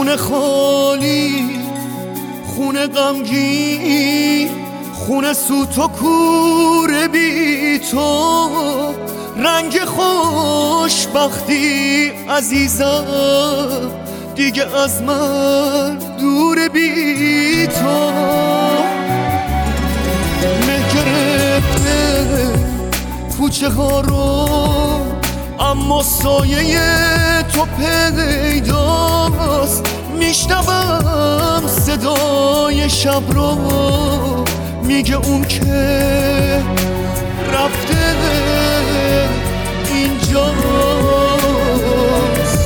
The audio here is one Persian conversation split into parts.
خونه خالی، خونه غمگین، خونه سوت و کور بی تو، رنگ خوشبختی عزیزم دیگه از من دور بی تو. مه گرفته کوچه ها رو اما سایه تو پیداست، میشنوم صدای شب رو میگه اون که رفته اینجاست.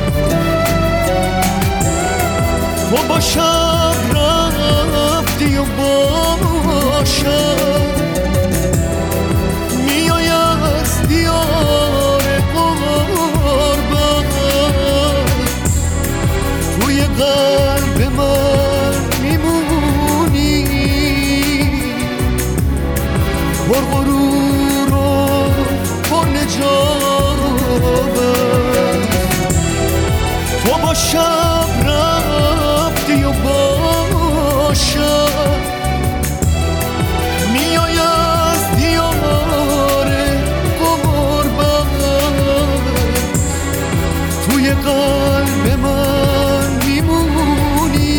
تو با شب رفتی و با شب میای از دیار قربت، توی قلب من میمونی، پر غرور و پر نجابت. تو با شب رفتی و با شب میای از دیار قربت، توی قلب من میمونی،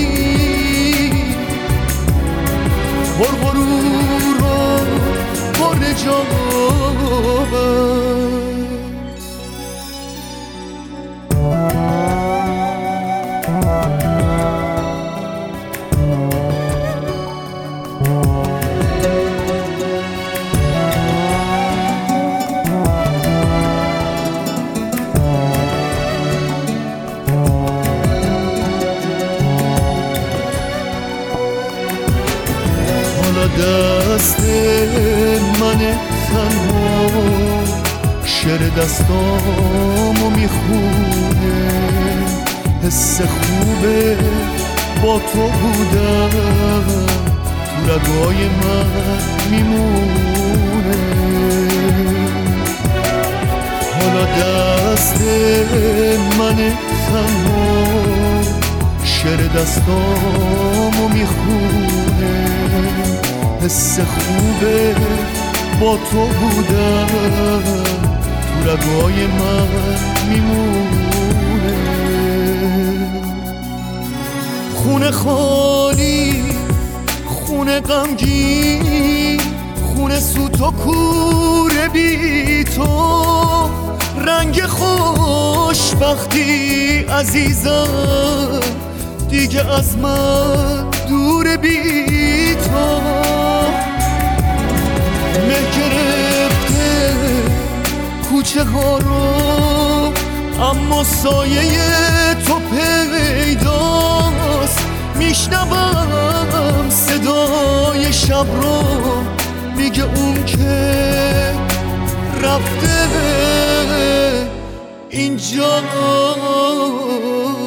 پر غرور و پر نجابت. دست من تنها شعر دستامو میخونه، حس خوبه با تو بودم تو رگای من میمونه. حالا دست من تنها شعر دستامو میخونه، حس خوبه با تو بودم تو رگای من میمونه. خونه خالی، خونه غمگین، خونه سوت و کور بی تو، رنگ خوشبختی عزیزم دیگه از من دور بی تو. مه گرفته کوچه ها رو اما سایه تو پیداست، میشنوم صدای شب رو میگه اون که رفته اینجا.